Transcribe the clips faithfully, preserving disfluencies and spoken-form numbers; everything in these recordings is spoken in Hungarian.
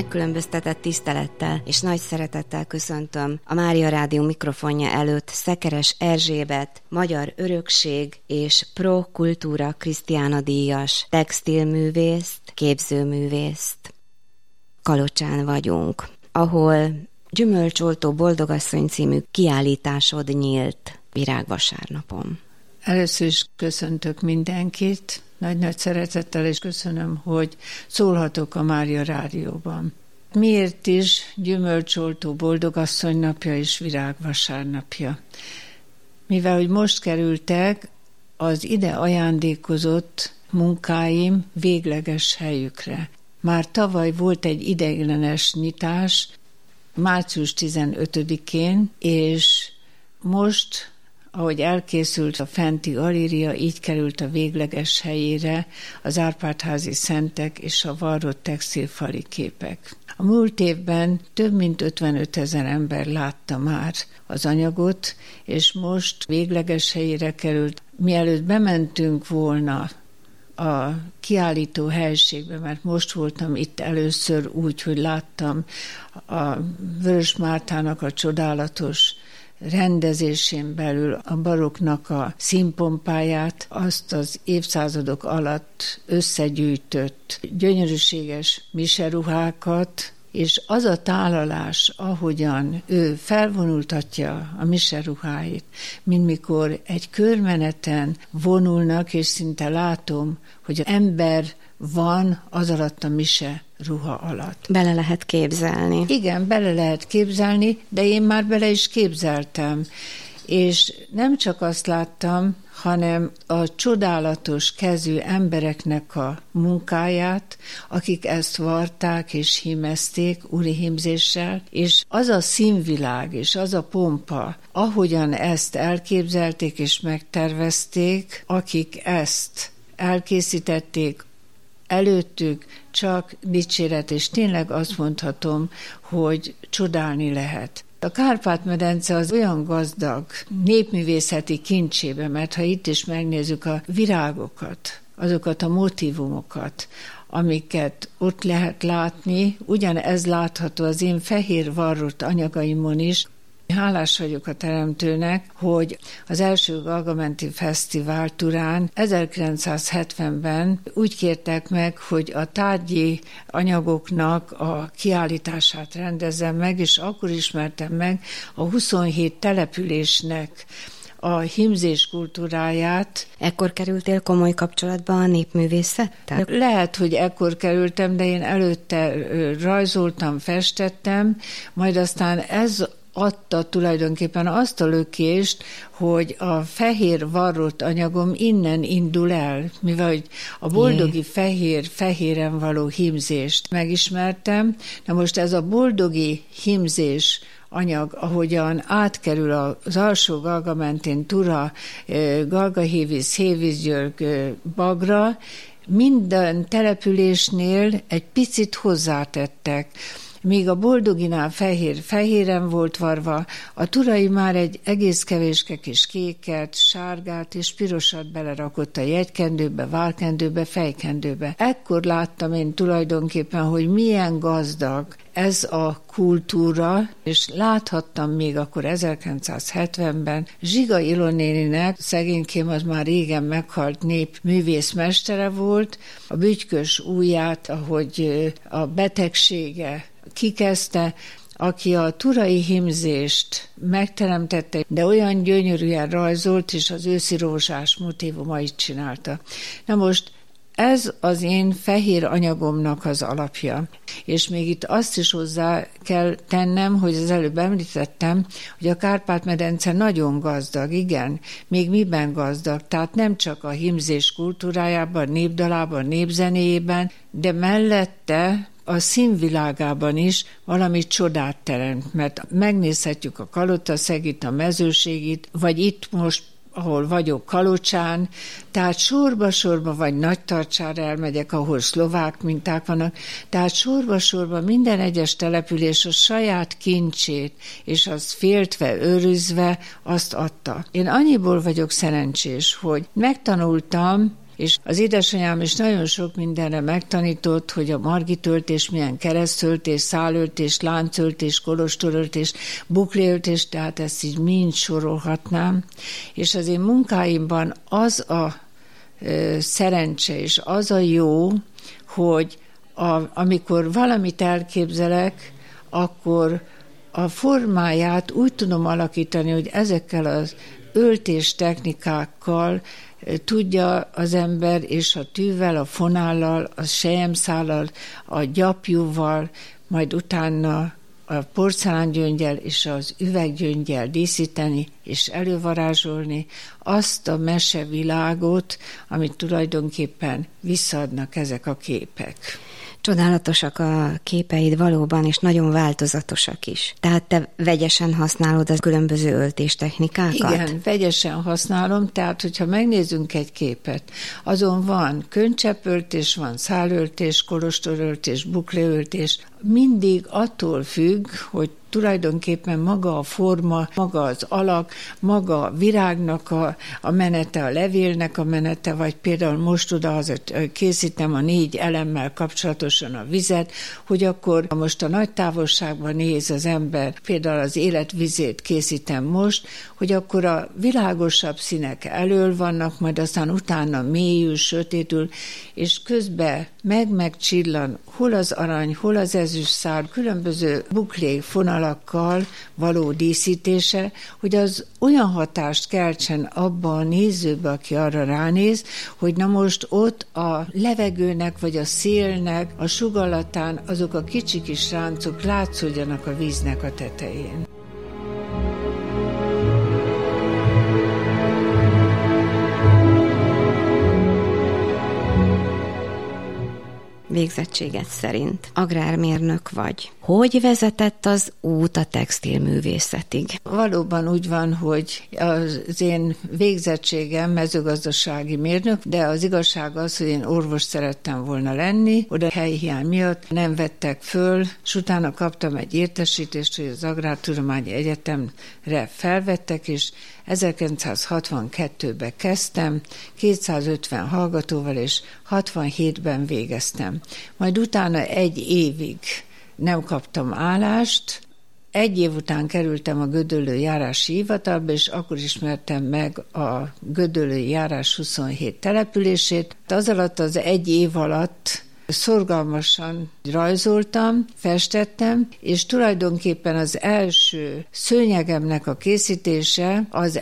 megkülönböztetett tisztelettel és nagy szeretettel köszöntöm a Mária Rádió mikrofonja előtt Szekeres Erzsébet, Magyar Örökség és Pro Kultúra Krisztiána díjas textilművészt, képzőművészt. Kalocsán vagyunk, ahol Gyümölcsoltó Boldogasszony című kiállításod nyílt virágvasárnapon. Először is köszöntök mindenkit, nagy-nagy szeretettel, és köszönöm, hogy szólhatok a Mária Rádióban. Miért is Gyümölcsoltó Boldogasszony napja és virágvasárnapja? Mivel, hogy most kerültek az ide ajándékozott munkáim végleges helyükre. Már tavaly volt egy ideiglenes nyitás, március tizenötödikén, és most, ahogy elkészült a fenti galéria, így került a végleges helyére az Árpád-házi szentek és a varrott textilfali képek. A múlt évben több mint ötvenöt ezer ember látta már az anyagot, és most végleges helyére került. Mielőtt bementünk volna a kiállító helyiségbe, mert most voltam itt először úgy, hogy láttam a Vörös Mártának a csodálatos rendezésén belül a barokknak a színpompáját, azt az évszázadok alatt összegyűjtött gyönyörűséges miseruhákat, és az a tálalás, ahogyan ő felvonultatja a miseruháit, mint mikor egy körmeneten vonulnak, és szinte látom, hogy az ember van az alatt a mise ruha alatt. Bele lehet képzelni. Igen, bele lehet képzelni, de én már bele is képzeltem. És nem csak azt láttam, hanem a csodálatos kezű embereknek a munkáját, akik ezt varták és hímezték úri hímzéssel, és az a színvilág és az a pompa, ahogyan ezt elképzelték és megtervezték, akik ezt elkészítették, előttük csak dicséret, és tényleg azt mondhatom, hogy csodálni lehet. A Kárpát-medence az olyan gazdag népművészeti kincsébe, mert ha itt is megnézzük a virágokat, azokat a motívumokat, amiket ott lehet látni, ugyanez látható az én fehér varrott anyagaimon is. Hálás vagyok a Teremtőnek, hogy az első Galgamenti Fesztivál Turán ezerkilencszázhetvenben úgy kértek meg, hogy a tárgyi anyagoknak a kiállítását rendezzem meg, és akkor ismertem meg a huszonhét településnek a hímzés kultúráját. Ekkor kerültél komoly kapcsolatba a népművészettel? Lehet, hogy ekkor kerültem, de én előtte rajzoltam, festettem, majd aztán ez adta tulajdonképpen azt a lökést, hogy a fehér varrott anyagom innen indul el, mivel hogy a boldogi fehér, fehéren való hímzést megismertem. Na most ez a boldogi hímzés anyag, ahogyan átkerül az alsó Galgamentén Tura, Galgahévíz, Hévízgyörg, Bagra, minden településnél egy picit hozzátettek. Míg a boldoginál fehér fehéren volt varva, a turai már egy egész kevéske kis kéket, sárgát és pirosat belerakott a jegykendőbe, válkendőbe, fejkendőbe. Ekkor láttam én tulajdonképpen, hogy milyen gazdag ez a kultúra, és láthattam még akkor ezerkilencszázhetvenben Zsiga Ilonéninek, szegénykém az már régen meghalt népművészmestere volt, a bütykös ujját, ahogy a betegsége kikezdte, aki a turai hímzést megteremtette, de olyan gyönyörűen rajzolt, és az őszi rózsás motívumait csinálta. Na most ez az én fehér anyagomnak az alapja. És még itt azt is hozzá kell tennem, hogy az előbb említettem, hogy a Kárpát-medence nagyon gazdag, igen, még miben gazdag, tehát nem csak a hímzés kultúrájában, népdalában, népzenéjében, de mellette a színvilágában is valami csodát teremt, mert megnézhetjük a Kalotaszegit, a Mezőségit, vagy itt most, ahol vagyok, Kalocsán, tehát sorba-sorba, vagy Nagytarcsára elmegyek, ahol szlovák minták vannak, tehát sorba-sorba minden egyes település a saját kincsét, és azt féltve, őrizve azt adta. Én annyiból vagyok szerencsés, hogy megtanultam És az édesanyám is nagyon sok mindenre megtanított, hogy a margitöltés milyen, keresztöltés, szálöltés, láncöltés, kolostoröltés, bukliöltés, tehát ezt így mind sorolhatnám. És az én munkáimban az a ö, szerencse és az a jó, hogy a, amikor valamit elképzelek, akkor a formáját úgy tudom alakítani, hogy ezekkel az öltés technikákkal tudja az ember, és a tűvel, a fonállal, a selyemszállal, a gyapjúval, majd utána a porcelángyöngyel és az üveggyöngyel díszíteni és elővarázsolni azt a mesevilágot, amit tulajdonképpen visszaadnak ezek a képek. Csodálatosak a képeid valóban, és nagyon változatosak is. Tehát te vegyesen használod az különböző öltéstechnikákat? Igen, vegyesen használom, tehát hogyha megnézzünk egy képet, azon van könycseppöltés, van szálöltés, kolostoröltés, bukleöltés, mindig attól függ, hogy tulajdonképpen maga a forma, maga az alak, maga a virágnak a, a menete, a levélnek a menete, vagy például most oda az, készítem a négy elemmel kapcsolatosan a vizet, hogy akkor most a nagy távolságban néz az ember, például az életvizét készítem most, hogy akkor a világosabb színek elől vannak, majd aztán utána mélyül, sötétül, és közben meg-meg csillan, hol az arany, hol az ezüstszárny, különböző buklé fonalakkal való díszítése, hogy az olyan hatást keltsen abba a nézőbe, aki arra ránéz, hogy na most ott a levegőnek, vagy a szélnek, a sugallatán azok a kicsi kis ráncok látszódjanak a víznek a tetején. Végzettséged szerint agrármérnök vagy. Hogy vezetett az út a textilművészetig? Valóban úgy van, hogy az én végzettségem mezőgazdasági mérnök, de az igazság az, hogy én orvos szerettem volna lenni, oda helyhiány miatt nem vettek föl, és utána kaptam egy értesítést, hogy az Agrártudományi Egyetemre felvettek, és ezerkilencszázhatvankettőben kezdtem, kétszázötven hallgatóval, és hatvanhétben végeztem. Majd utána egy évig nem kaptam állást, egy év után kerültem a Gödöllői Járási Hivatalba, és akkor ismertem meg a Gödöllői Járás huszonhét települését. Az alatt az egy év alatt szorgalmasan rajzoltam, festettem, és tulajdonképpen az első szőnyegemnek a készítése az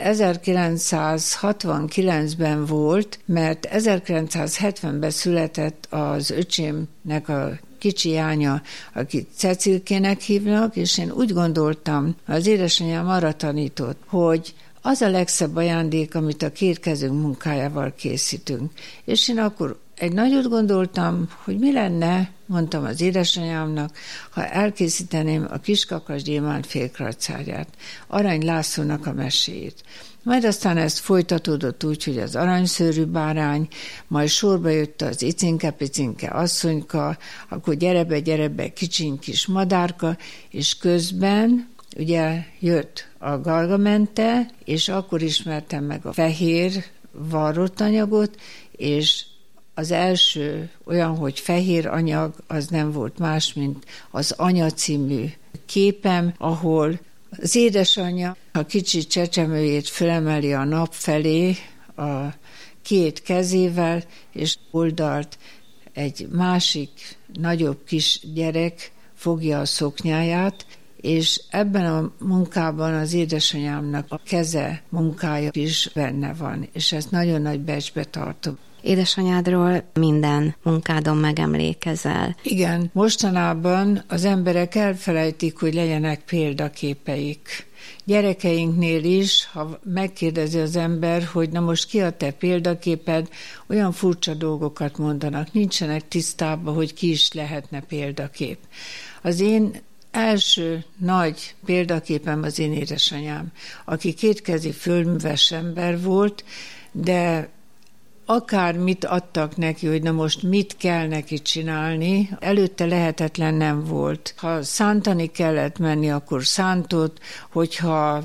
ezerkilencszázhatvankilencben volt, mert ezerkilencszázhetvenben született az öcsémnek a kicsi lánya, akit Cecilkének hívnak, és én úgy gondoltam, az édesanyám arra tanított, hogy az a legszebb ajándék, amit a két kezünk munkájával készítünk. És én akkor egy nagyot gondoltam, hogy mi lenne, mondtam az édesanyámnak, ha elkészíteném a Kiskakas gyémánt félkrajcárját, Arany Lászlónak a meséjét. Majd aztán ezt folytatódott úgy, hogy az aranyszőrű bárány, majd sorba jött az icinke-picinke asszonyka, akkor gyerebe, gyerebe, kicsiny kis madárka, és közben ugye jött a Gargamente, és akkor ismertem meg a fehér varrott anyagot, és az első olyan, hogy fehér anyag, az nem volt más, mint az Anya című képem, ahol az édesanyja a kicsi csecsemőjét fölemeli a nap felé a két kezével, és oldalt egy másik, nagyobb kis gyerek fogja a szoknyáját, és ebben a munkában az édesanyámnak a keze munkája is benne van, és ezt nagyon nagy becsbe tartom. Édesanyádról minden munkádon megemlékezel. Igen, mostanában az emberek elfelejtik, hogy legyenek példaképeik. Gyerekeinknél is, ha megkérdezi az ember, hogy na most ki a te példaképed, olyan furcsa dolgokat mondanak, nincsenek tisztában, hogy ki is lehetne példakép. Az én első nagy példaképem az én édesanyám, aki kétkezi földműves ember volt, de akármit adtak neki, hogy na most mit kell neki csinálni, előtte lehetetlen nem volt. Ha szántani kellett menni, akkor szántott, hogyha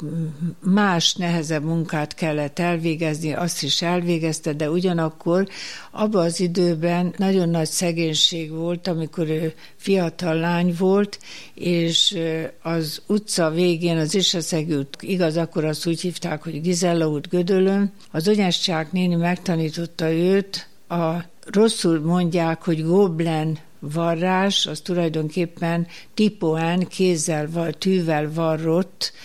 más nehezebb munkát kellett elvégezni, azt is elvégezte, de ugyanakkor abban az időben nagyon nagy szegénység volt, amikor ő fiatal lány volt, és az utca végén, az Isaszegi út, igaz, akkor azt úgy hívták, hogy Gizella út Gödöllön, az Onyescsák néni megtanította őt, a rosszul mondják, hogy goblen varrás, az tulajdonképpen tipoán, kézzel, tűvel varrott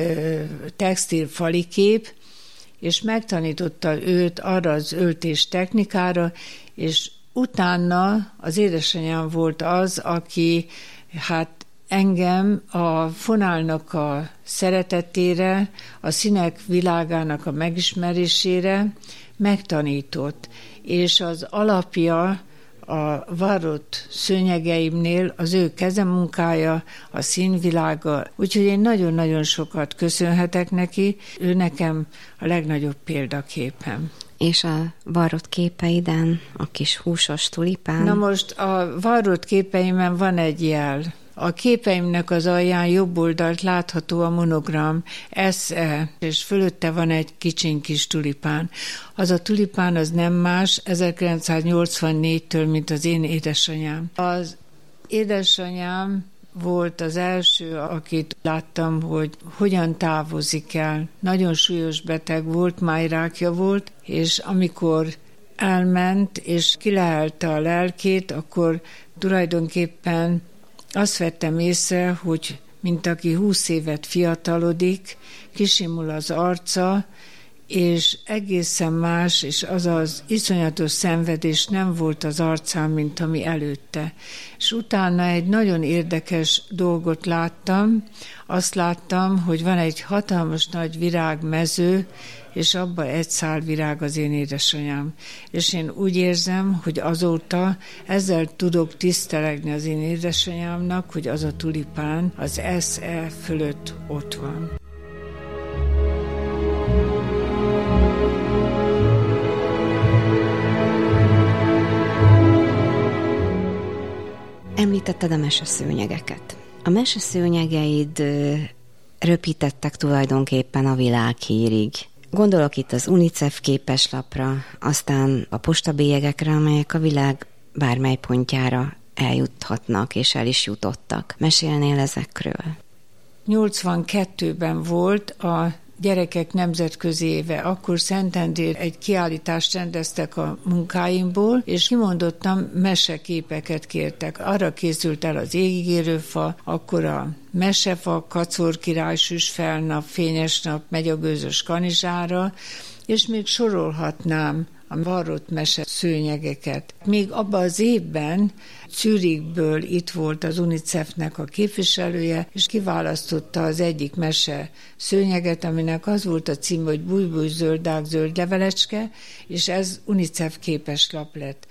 textil falikép, és megtanította őt arra az öltés technikára, és utána az édesanyám volt az, aki hát engem a fonálnak a szeretetére, a színek világának a megismerésére megtanított, és az alapja a varrott szőnyegeimnél az ő kezemunkája, a színvilága, úgyhogy én nagyon-nagyon sokat köszönhetek neki, ő nekem a legnagyobb példaképem. És a varrott képeiden a kis húsos tulipán? Na most a varrott képeimen van egy jel. A képeimnek az alján jobb oldalt látható a monogram es e, és fölötte van egy kicsiny kis tulipán. Az a tulipán az nem más ezerkilencszáznyolcvannégytől, mint az én édesanyám. Az édesanyám volt az első, akit láttam, hogy hogyan távozik el. Nagyon súlyos beteg volt, májrákja volt, és amikor elment, és kilehelte a lelkét, akkor tulajdonképpen azt vettem észre, hogy mint aki húsz évet fiatalodik, kisimul az arca, és egészen más, és az az iszonyatos szenvedés nem volt az arcán, mint ami előtte. És utána egy nagyon érdekes dolgot láttam, azt láttam, hogy van egy hatalmas nagy virágmező, és abba egy szál virág az én édesanyám. És én úgy érzem, hogy azóta ezzel tudok tisztelegni az én édesanyámnak, hogy az a tulipán az es e fölött ott van. Említetted a meseszőnyegeket. A meseszőnyegeid röpítettek tulajdonképpen a világhírig. Gondolok itt az UNICEF képeslapra, aztán a postabélyegekre, amelyek a világ bármely pontjára eljuthatnak és el is jutottak. Mesélnél ezekről? nyolcvankettőben volt a Gyerekek Nemzetközi Éve. Akkor Szentendrén egy kiállítást rendeztek a munkáimból, és kimondottan meseképeket kértek. Arra készült el az Égigérő fa, akkor a mesefa, Kacor király, Süsfelnap, Fényes nap, Megy a gőzös kanizsára, és még sorolhatnám a varrott mese szőnyegeket. Még abban az évben Zürichből itt volt az UNICEF-nek a képviselője, és kiválasztotta az egyik mese szőnyeget, aminek az volt a cím, hogy Bújbúj zöldák zöld levelecske, és ez UNICEF képeslap lett.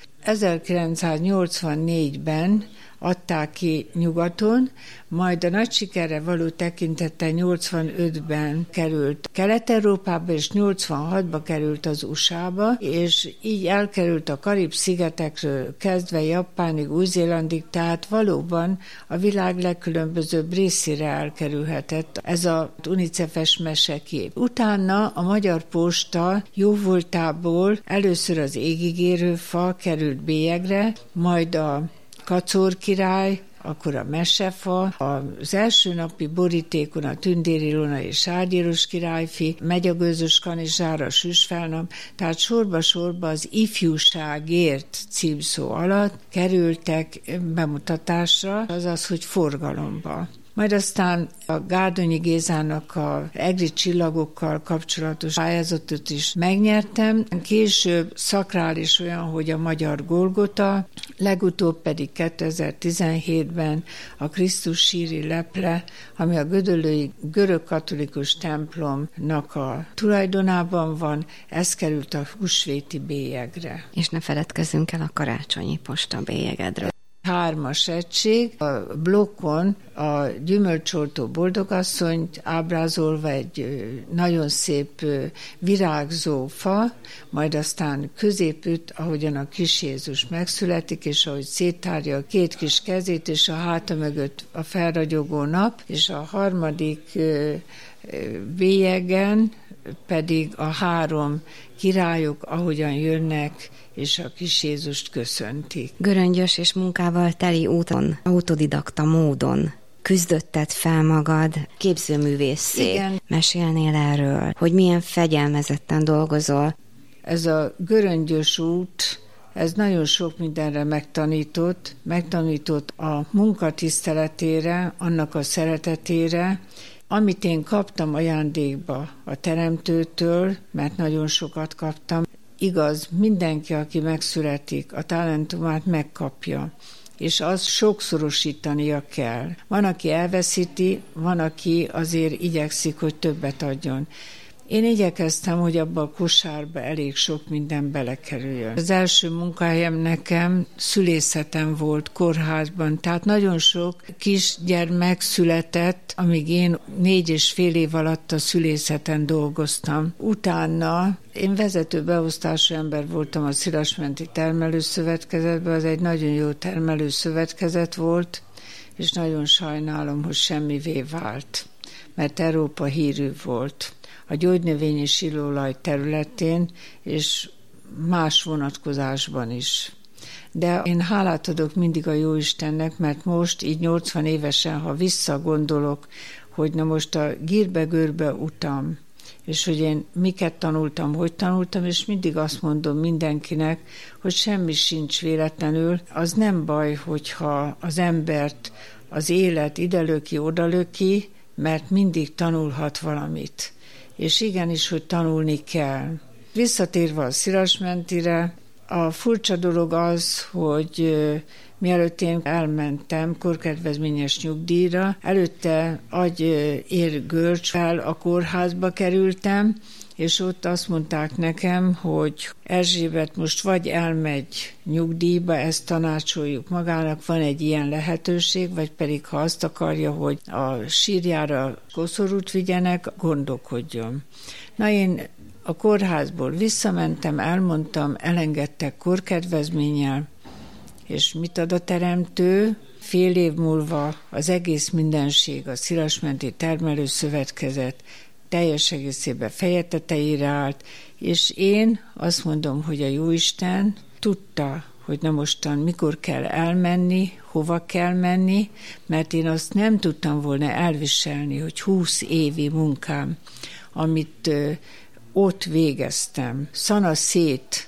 ezerkilencszáznyolcvannégyben adták ki nyugaton, majd a nagy sikerre való tekintettel nyolcvanötben került Kelet-Európába, és nyolcvanhatba került az u es á-ba, és így elkerült a Karib-szigetekről kezdve Japánig, Új-Zélandig, tehát valóban a világ legkülönbözőbb részére elkerülhetett ez a unicefes mesekép. Utána a Magyar Posta jóvoltából először az égigérő fa került bélyegre, majd a Kacor király, akkor a mesefa, az első napi borítékon a Tündér Ilona és Sárgyéros királyfi, Megy a gőzös kanizsára, Süsfelnap, tehát sorba-sorba az ifjúságért címszó alatt kerültek bemutatásra, azaz, hogy forgalomba. Majd aztán a Gárdonyi Gézának a egri csillagokkal kapcsolatos pályázatot is megnyertem. Később szakrális olyan, hogy a Magyar Golgota, legutóbb pedig kétezer-tizenhétben a Krisztus síri leple, ami a gödöllői görög katolikus templomnak a tulajdonában van, ez került a húsvéti bélyegre. És ne feledkezzünk el a karácsonyi postabélyegedről. hármas egység. A blokkon a gyümölcsoltó boldogasszonyt ábrázolva egy nagyon szép virágzó fa, majd aztán középütt, ahogyan a kis Jézus megszületik, és ahogy széttárja a két kis kezét, és a háta mögött a felragyogó nap, és a harmadik bélyegen pedig a három királyok, ahogyan jönnek, és a kis Jézust köszöntik. Göröngyös és munkával teli úton, autodidakta módon küzdötted fel magad képzőművésszé. Igen. Mesélnél erről, hogy milyen fegyelmezetten dolgozol? Ez a göröngyös út, ez nagyon sok mindenre megtanított, megtanított a munka tiszteletére, annak a szeretetére, amit én kaptam ajándékba a Teremtőtől, mert nagyon sokat kaptam. Igaz, mindenki, aki megszületik, a talentumát megkapja, és az sokszorosítania kell. Van, aki elveszíti, van, aki azért igyekszik, hogy többet adjon. Én igyekeztem, hogy abba a kosárba elég sok minden belekerüljön. Az első munkahelyem nekem szülészetem volt kórházban, tehát nagyon sok kisgyermek született, amíg én négy és fél év alatt a szülészeten dolgoztam. Utána én vezető beosztású ember voltam a Szirasmenti Termelőszövetkezetben, az egy nagyon jó termelőszövetkezet volt, és nagyon sajnálom, hogy semmivé vált, mert Európa hírű volt a gyógynövény és illóolaj területén, és más vonatkozásban is. De én hálát adok mindig a Jóistennek, mert most így nyolcvan évesen, ha visszagondolok, hogy na most a gírbe-görbe utam, és hogy én miket tanultam, hogy tanultam, és mindig azt mondom mindenkinek, hogy semmi sincs véletlenül. Az nem baj, hogyha az embert az élet ide löki, oda löki, mert mindig tanulhat valamit. És igenis, hogy tanulni kell. Visszatérve a Szirasmentire, a furcsa dolog az, hogy mielőtt én elmentem korkedvezményes nyugdíjra, előtte agy-ér-görcsvel a kórházba kerültem, és ott azt mondták nekem, hogy Erzsébet most vagy elmegy nyugdíjba, ezt tanácsoljuk magának, van egy ilyen lehetőség, vagy pedig ha azt akarja, hogy a sírjára koszorút vigyenek, gondolkodjon. Na én a kórházból visszamentem, elmondtam, elengedtek korkedvezménnyel, és mit ad a Teremtő? Fél év múlva az egész mindenség, a Szirasmenti Termelőszövetkezet teljes egészében feje tetejére állt, és én azt mondom, hogy a Jóisten tudta, hogy na mostan mikor kell elmenni, hova kell menni, mert én azt nem tudtam volna elviselni, hogy húsz évi munkám, amit ö, ott végeztem, szana szét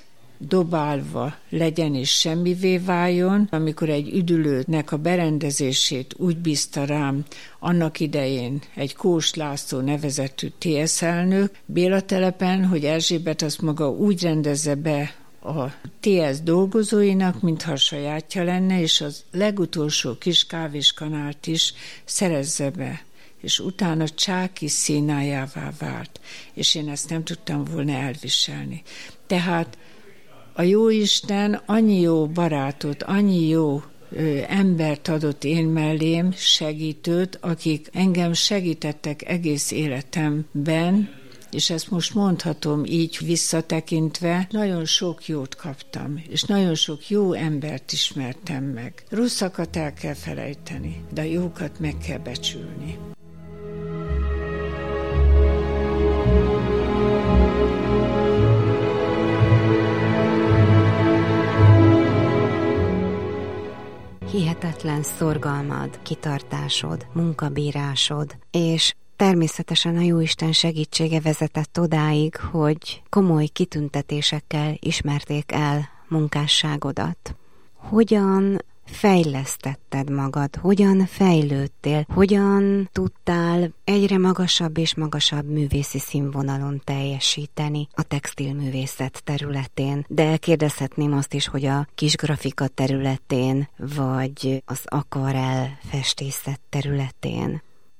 dobálva legyen és semmivé váljon, amikor egy üdülőnek a berendezését úgy bízta rám annak idején egy Kós László nevezetű té es elnök Béla telepen, hogy Erzsébet azt maga úgy rendezze be a té es dolgozóinak, mintha a sajátja lenne, és az legutolsó kis kávéskanált is szerezze be. És utána csáki színájává vált, és én ezt nem tudtam volna elviselni. Tehát a Jóisten annyi jó barátot, annyi jó ö, embert adott én mellém, segítőt, akik engem segítettek egész életemben, és ezt most mondhatom így visszatekintve, nagyon sok jót kaptam, és nagyon sok jó embert ismertem meg. Rosszakat el kell felejteni, de a jókat meg kell becsülni. Hihetetlen szorgalmad, kitartásod, munkabírásod, és természetesen a Jóisten segítsége vezetett odáig, hogy komoly kitüntetésekkel ismerték el munkásságodat. Hogyan fejlesztetted magad, hogyan fejlődtél, hogyan tudtál egyre magasabb és magasabb művészi színvonalon teljesíteni a textilművészet területén, de kérdezhetném azt is, hogy a kisgrafika területén, vagy az akvarell festészet területén.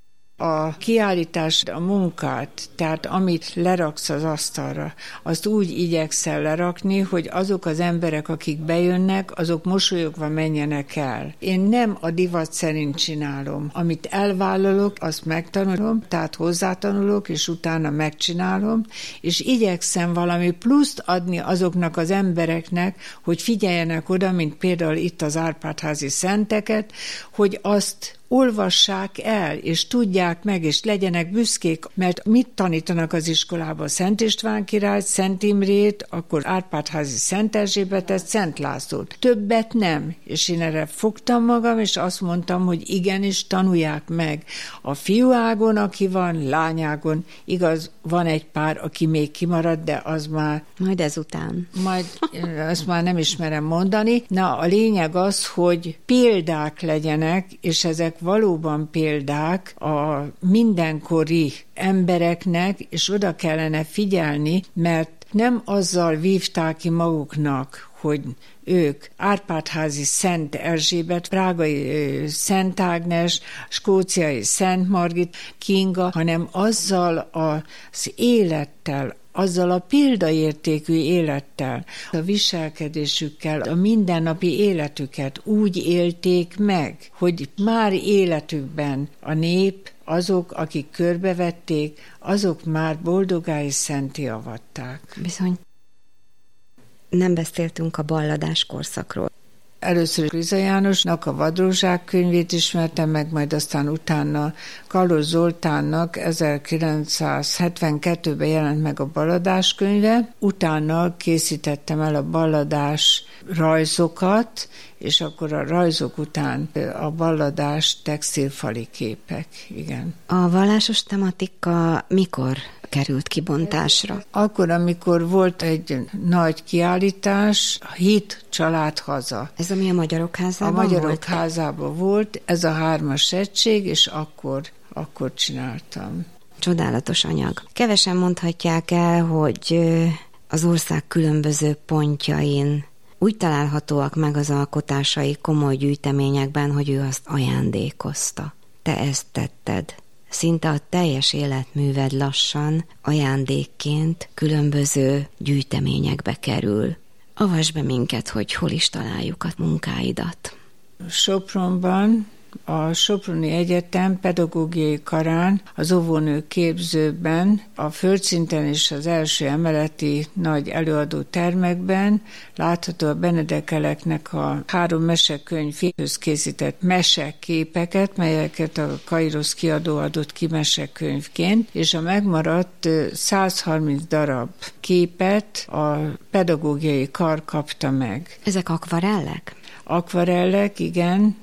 a kiállítás, a munkát, tehát amit leraksz az asztalra, azt úgy igyekszel lerakni, hogy azok az emberek, akik bejönnek, azok mosolyogva menjenek el. Én nem a divat szerint csinálom. Amit elvállalok, azt megtanulom, tehát hozzátanulok, és utána megcsinálom, és igyekszem valami pluszt adni azoknak az embereknek, hogy figyeljenek oda, mint például itt az Árpád-házi szenteket, hogy azt olvassák el, és tudják meg, és legyenek büszkék, mert mit tanítanak az iskolában? Szent István királyt, Szent Imrét, akkor Árpád-házi Szent Erzsébetet, Szent Lászlót. Többet nem. És én erre fogtam magam, és azt mondtam, hogy igenis tanulják meg. A fiúágon, aki van, lányágon, igaz, van egy pár, aki még kimarad, de az már... Majd ezután. Majd, ezt már nem ismerem mondani. Na, a lényeg az, hogy példák legyenek, és ezek valóban példák a mindenkori embereknek, és oda kellene figyelni, mert nem azzal vívták ki maguknak, hogy ők Árpád-házi Szent Erzsébet, prágai Szent Ágnes, skóciai Szent Margit, Kinga, hanem azzal az élettel, azzal a példaértékű élettel, a viselkedésükkel, a mindennapi életüket úgy élték meg, hogy már életükben a nép, azok, akik körbevették, azok már boldogá és szentté avatták. Bizony. Nem beszéltünk a balladás korszakról. Először Liza Jánosnak a Vadrózsák könyvét ismertem meg, majd aztán utána Kalos Zoltánnak ezerkilencszázhetvenkettőben jelent meg a balladás könyve, utána készítettem el a balladás rajzokat, és akkor a rajzok után a balladás textilfali képek, igen. A vallásos tematika mikor került kibontásra? Akkor, amikor volt egy nagy kiállítás, Hit, Család, Haza. Ez ami a Magyarok Házában A Magyarok volt? Házában volt, ez a hármas egység, és akkor, akkor csináltam. Csodálatos anyag. Kevesen mondhatják el, hogy az ország különböző pontjain úgy találhatóak meg az alkotásai komoly gyűjteményekben, hogy ő azt ajándékozta. Te ezt tetted. Szinte a teljes életműved lassan ajándékként különböző gyűjteményekbe kerül. Avasd be minket, hogy hol is találjuk a munkáidat. Sopronban, a Soproni Egyetem pedagógiai karán, az óvónő képzőben, a földszinten és az első emeleti nagy előadó termekben látható a Benedek Eleknek a három mesekönyvhöz készített meseképeket, melyeket a Kairosz kiadó adott ki mesekönyvként, és a megmaradt százharminc darab képet a pedagógiai kar kapta meg. Ezek akvarellek? Akvarellek, igen,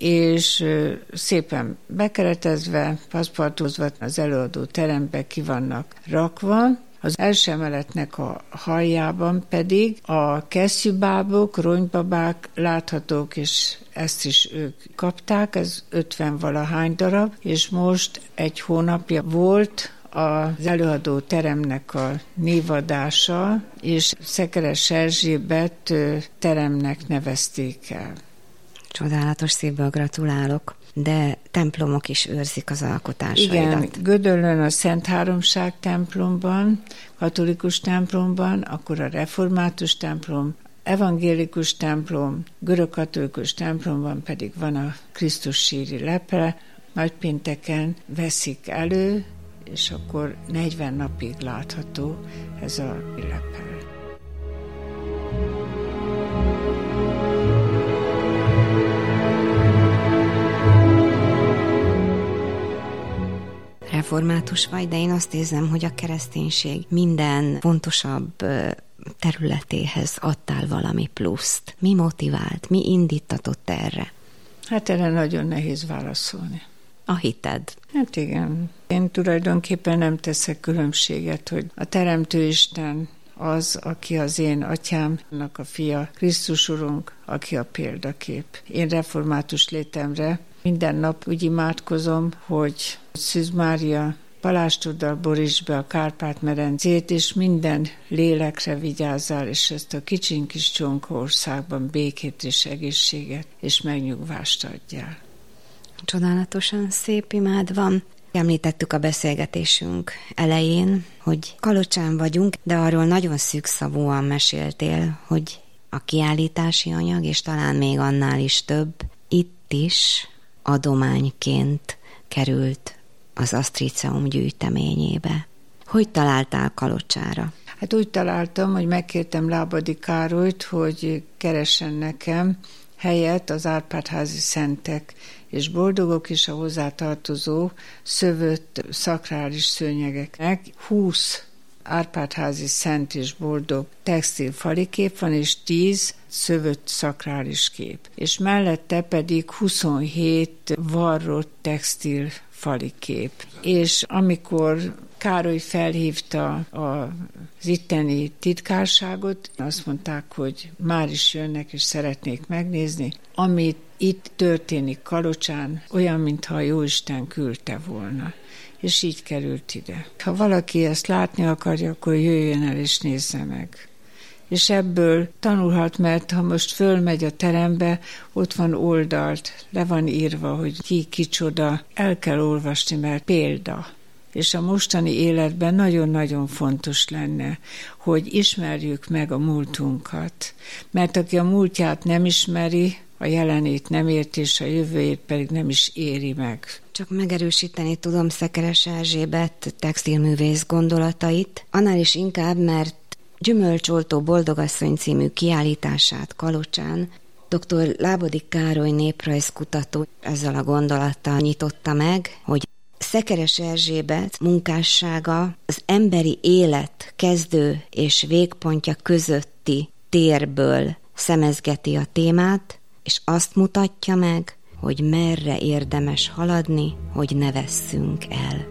és szépen bekeretezve, paszpartozva az előadó terembe ki vannak rakva. Az első emeletnek a haljában pedig a kesztyűbábok, ronybabák láthatók, és ezt is ők kapták, ez ötven-valahány darab, és most egy hónapja volt az előadó teremnek a névadása, és Szekeres Erzsébet teremnek nevezték el. Csodálatos, szívből gratulálok, de templomok is őrzik az alkotásaidat. Igen, Gödöllön a Szent Háromság templomban, katolikus templomban, akkor a református templom, evangélikus templom, görögkatolikus templomban pedig van a Krisztus síri lepre, nagypénteken veszik elő, és akkor negyven napig látható ez a lepel. Református vagy, de én azt érzem, hogy a kereszténység minden fontosabb területéhez adtál valami pluszt. Mi motivált, mi indítatott erre? Hát erre nagyon nehéz válaszolni. A hited. Hát igen. Én tulajdonképpen nem teszek különbséget, hogy a Teremtő Isten az, aki az én atyámnak a fia, Krisztus Urunk, aki a példakép. Én református létemre minden nap úgy imádkozom, hogy Szűz Mária palástoddal borítsd be a Kárpát-medencét, és minden lélekre vigyázzál, és ezt a kicsiny kis csonka országban békét és egészséget és megnyugvást adjál. Csodálatosan szép imád van. Említettük a beszélgetésünk elején, hogy Kalocsán vagyunk, de arról nagyon szűkszavúan meséltél, hogy a kiállítási anyag, és talán még annál is több, itt is adományként került az Asztríceum gyűjteményébe. Hogy találtál Kalocsára? Hát úgy találtam, hogy megkértem Lábady Károlyt, hogy keressen nekem helyet az Árpád-házi szentek és boldogok és a hozzátartozó szövött szakrális szőnyegeknek húsz Árpád-házi szent és boldog textil falikép van, és tíz szövött szakrális kép. És mellette pedig huszonhét varrott textil falikép. És amikor Károly felhívta az itteni titkárságot, azt mondták, hogy már is jönnek, és szeretnék megnézni, amit itt történik Kalocsán, olyan, mintha a Jóisten küldte volna. És így került ide. Ha valaki ezt látni akarja, akkor jöjjön el és nézze meg. És ebből tanulhat, mert ha most fölmegy a terembe, ott van oldalt, le van írva, hogy ki, kicsoda, el kell olvasni, mert példa. És a mostani életben nagyon-nagyon fontos lenne, hogy ismerjük meg a múltunkat. Mert aki a múltját nem ismeri, a jelenét nem érti, és a jövőjét pedig nem is éri meg. Csak megerősíteni tudom Szekeres Erzsébet textilművész gondolatait, annál is inkább, mert Gyümölcsoltó boldogasszony című kiállítását Kalocsán dr. Lábady Károly néprajzkutató ezzel a gondolattal nyitotta meg, hogy Szekeres Erzsébet munkássága az emberi élet kezdő és végpontja közötti térből szemezgeti a témát, és azt mutatja meg, hogy merre érdemes haladni, hogy ne vesszünk el.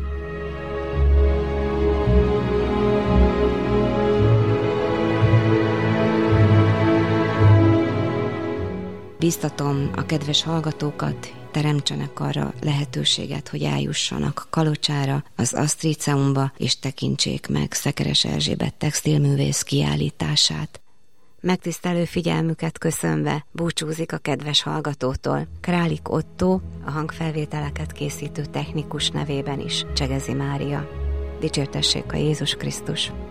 Biztatom a kedves hallgatókat, teremtsenek arra lehetőséget, hogy eljussanak Kalocsára, az Asztríceumba, és tekintsék meg Szekeres Erzsébet textilművész kiállítását. Megtisztelő figyelmüket köszönve búcsúzik a kedves hallgatótól Králik Ottó, a hangfelvételeket készítő technikus nevében is Csegezi Mária. Dicsértessék a Jézus Krisztus!